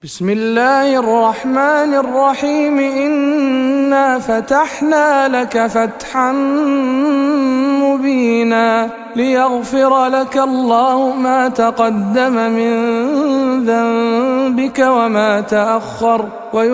بسم الله الرحمن الرحيم. إنا فتحنا لك فتحا مبينا ليغفر لك الله ما تقدم من ذنبك وما تأخر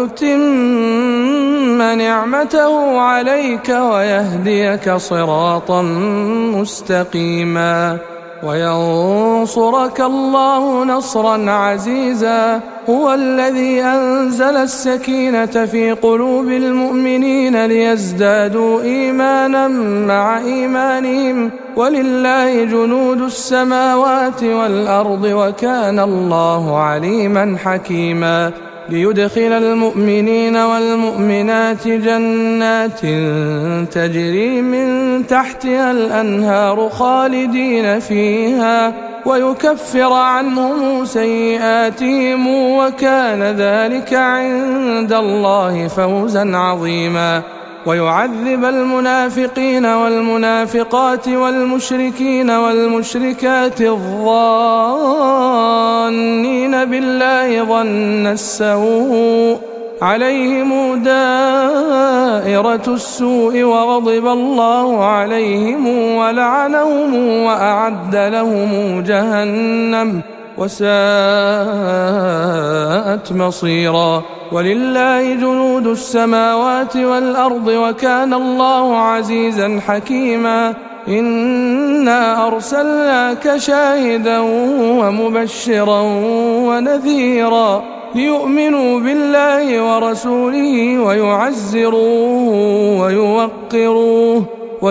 ويتم نعمته عليك ويهديك صراطا مستقيما وينصرك الله نصرا عزيزا. هو الذي أنزل السكينة في قلوب المؤمنين ليزدادوا إيمانا مع إيمانهم ولله جنود السماوات والأرض وكان الله عليما حكيما. ليدخل المؤمنين والمؤمنات جنات تجري من تحتها الأنهار خالدين فيها ويكفر عنهم سيئاتهم وكان ذلك عند الله فوزا عظيما. ويعذب المنافقين والمنافقات والمشركين والمشركات الظانين بالله ظن السوء عليهم دائرة السوء وغضب الله عليهم ولعنهم وأعد لهم جهنم وساءت مصيرا. ولله جنود السماوات والأرض وكان الله عزيزا حكيما. إنا أرسلناك شاهدا ومبشرا ونذيرا ليؤمنوا بالله ورسوله ويعزروه ويوقروه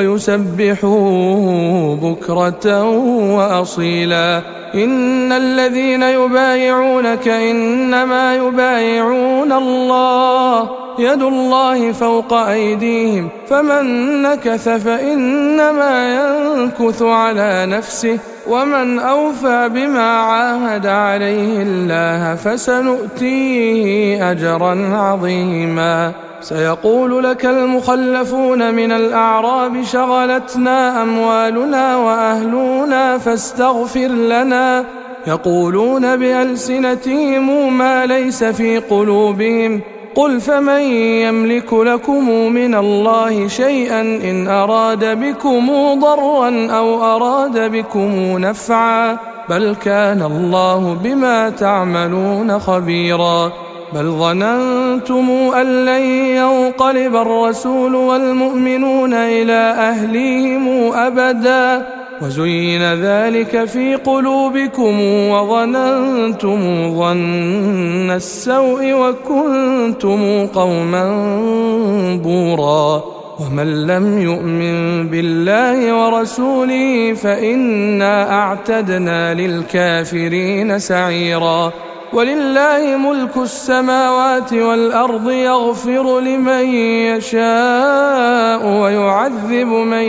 ويسبحوه بكرة وأصيلا. إن الذين يبايعونك إنما يبايعون الله يد الله فوق أيديهم فمن نكث فإنما ينكث على نفسه ومن أوفى بما عاهد عليه الله فسنؤتيه أجرا عظيما. سيقول لك المخلفون من الأعراب شغلتنا أموالنا وأهلنا فاستغفر لنا يقولون بألسنتهم ما ليس في قلوبهم قل فمن يملك لكم من الله شيئا إن أراد بكم ضرا أو أراد بكم نفعا بل كان الله بما تعملون خبيرا. بل ظننتم أن لن ينقلب الرسول والمؤمنون إلى أهليهم أبدا وزين ذلك في قلوبكم وظننتم ظن السوء وكنتم قوما بورا. ومن لم يؤمن بالله ورسوله فإنا أعتدنا للكافرين سعيرا. ولله ملك السماوات والأرض يغفر لمن يشاء ويعذب من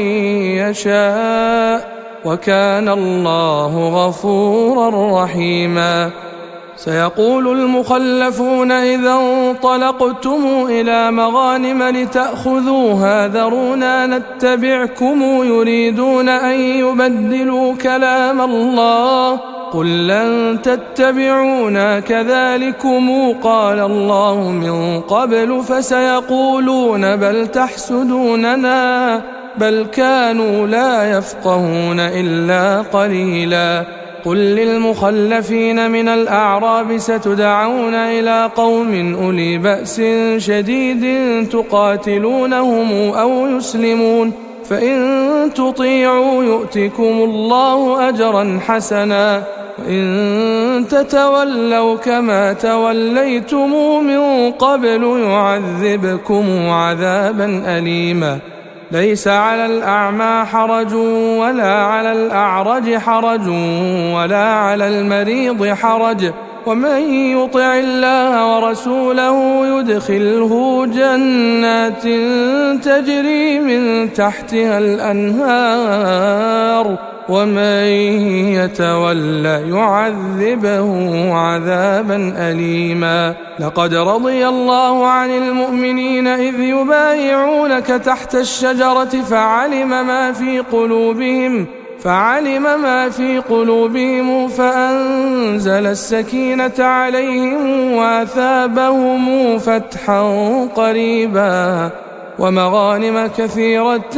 يشاء وكان الله غفورا رحيما. سيقول المخلفون إذا انطلقتم إلى مغانم لتأخذوها ذرونا نتبعكم يريدون أن يبدلوا كلام الله قل لن تتبعونا كذلكم قال الله من قبل فسيقولون بل تحسدوننا بل كانوا لا يفقهون إلا قليلا. قل للمخلفين من الأعراب ستدعون إلى قوم أولي بأس شديد تقاتلونهم أو يسلمون فإن تطيعوا يؤتكم الله أجرا حسنا وإن تتولوا كما توليتم من قبل يعذبكم عذابا أليما. ليس على الأعمى حرج ولا على الأعرج حرج ولا على المريض حرج ومن يطع الله ورسوله يدخله جنات تجري من تحتها الأنهار ومن يتولى يعذبه عذابا أليما. لقد رضي الله عن المؤمنين إذ يبايعونك تحت الشجرة فعلم ما في قلوبهم فعلم ما في قلوبهم فأنزل السكينة عليهم وأثابهم فتحا قريبا ومغانم كثيرة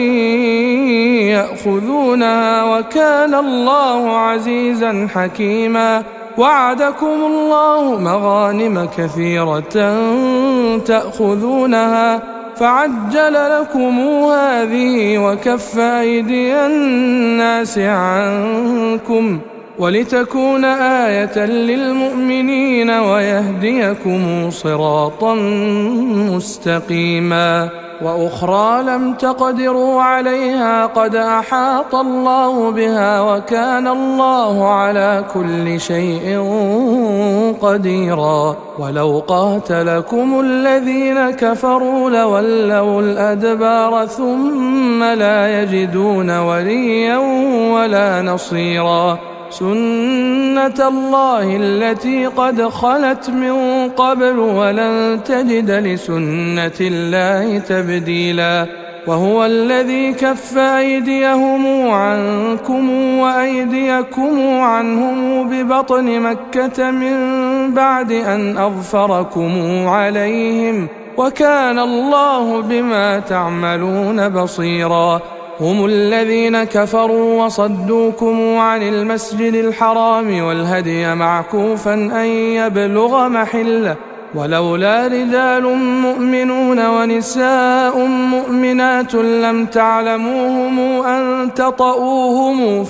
يأخذونها وكان الله عزيزا حكيما. وعدكم الله مغانم كثيرة تأخذونها فعجل لكم هذه وكف أيدي الناس عنكم ولتكون آية للمؤمنين ويهديكم صراطا مستقيما. وأخرى لم تقدروا عليها قد أحاط الله بها وكان الله على كل شيء قديرا. ولو قاتلكم الذين كفروا لولوا الأدبار ثم لا يجدون وليا ولا نصيرا. سنة الله التي قد خلت من قبل ولن تجد لسنة الله تبديلا. وهو الذي كف أيديهم عنكم وأيديكم عنهم ببطن مكة من بعد أن أظفركم عليهم وكان الله بما تعملون بصيرا. هم الذين كفروا وصدوكم عن المسجد الحرام والهدي معكوفا أن يبلغ محله ولولا رجال مؤمنون ونساء مؤمنات لم تعلموهم أن تطؤوهم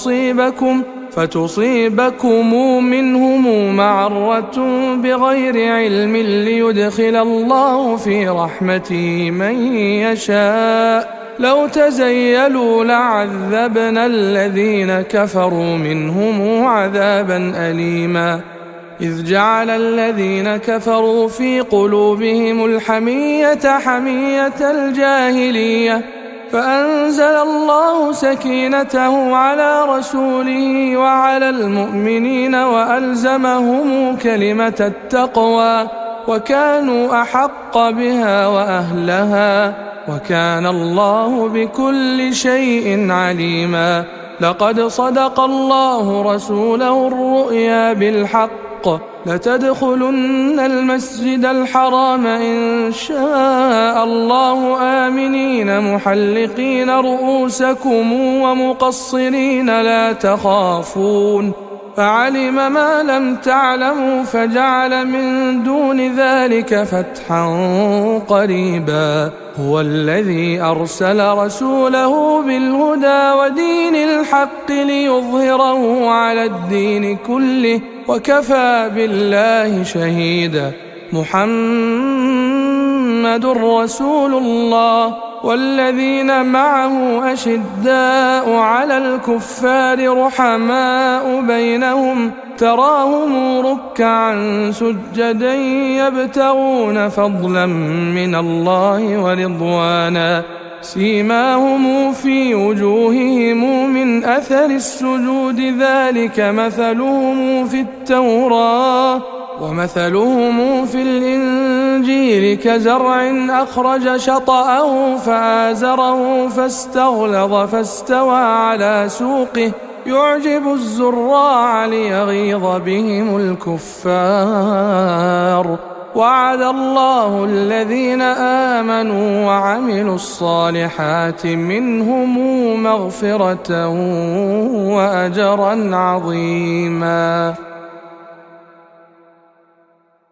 فتصيبكم منهم معرة بغير علم ليدخل الله في رحمته من يشاء. لو تزيلوا لعذبنا الذين كفروا منهم عذابا أليما. إذ جعل الذين كفروا في قلوبهم الحمية حمية الجاهلية فأنزل الله سكينته على رسوله وعلى المؤمنين وألزمهم كلمة التقوى وكانوا أحق بها وأهلها وكان الله بكل شيء عليما. لقد صدق الله رسوله الرؤيا بالحق لتدخلن المسجد الحرام إن شاء الله آمنين محلقين رؤوسكم ومقصرين لا تخافون فعلم ما لم تعلموا فجعل من دون ذلك فتحا قريبا. هو الذي أرسل رسوله بالهدى ودين الحق ليظهره على الدين كله وكفى بالله شهيدا. محمد رسول الله والذين معه أشداء على الكفار رحماء بينهم تراهم ركعا سجدا يبتغون فضلا من الله ورضوانا سيماهم في وجوههم من أثر السجود ذلك مثلهم في التوراة ومثلهم في الإنجيل كزرع أخرج شطأه فآزره فاستغلظ فاستوى على سوقه يعجب الزراع ليغيظ بهم الكفار. وعد الله الذين آمنوا وعملوا الصالحات منهم مغفرة وأجرا عظيما.